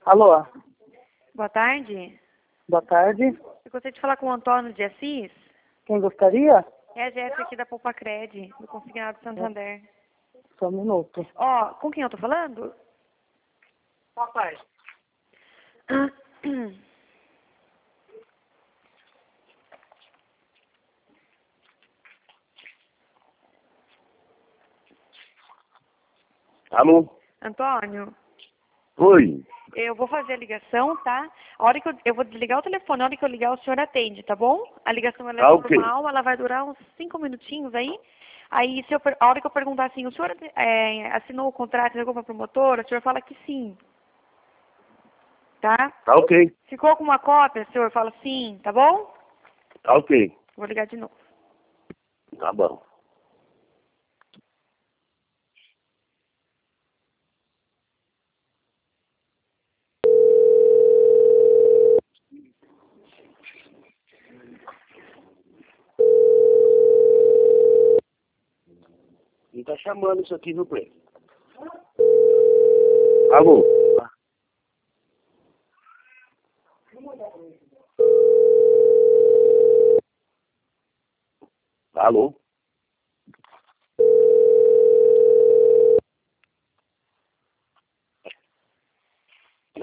Alô, Boa tarde. boa tarde. Eu gostaria de falar com o Antônio de Assis. Quem gostaria? É a Jéssica aqui da Poupa Cred, do Consignado Santander. Só um minuto. Ó, com quem eu tô falando? Papai. Alô? Antônio, Oi. eu vou fazer a ligação, tá? A hora que eu vou desligar o telefone, a hora que eu ligar, o senhor atende, tá bom? A ligação ela é Tá ok. normal, ela vai durar uns 5 minutinhos aí. Aí, a hora que eu perguntar assim, o senhor assinou o contrato, entregou pra promotora, o senhor fala que sim, tá? Tá ok. Ficou alguma cópia, o senhor fala sim, tá bom? Tá ok. Vou ligar de novo. Tá bom. Ele tá chamando isso aqui, viu, Preto? Alô? Alô?